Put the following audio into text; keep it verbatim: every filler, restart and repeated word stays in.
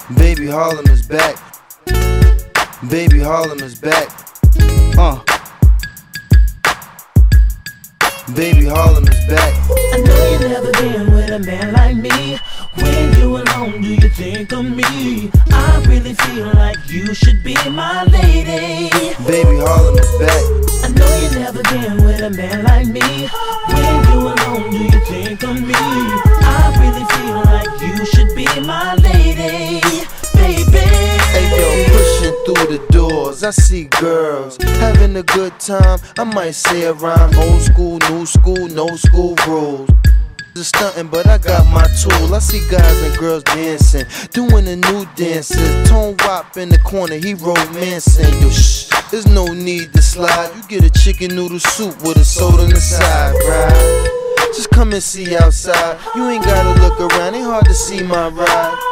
Baby Harlem is back. Baby Harlem is back. Uh. Baby Harlem is back. I know you never been with a man like me. When you alone, do you think of me? I really feel like you should be my lady. Baby Harlem is back. I know you never been with a man like me. When you alone, do you think of me? I really feel like you should be my lady, baby. Hey yo, pushing through the doors, I see girls having a good time. I might say a rhyme, old school, new school, no school rules. Just stunting, but I got my tool. I see guys and girls dancing, doing the new dances. Tone Wop in the corner, he romancing. Yo, shh, there's no need to slide. You get a chicken noodle soup with a soda on the side, right? Just come and see outside. You ain't gotta look around, ain't hard to see my ride.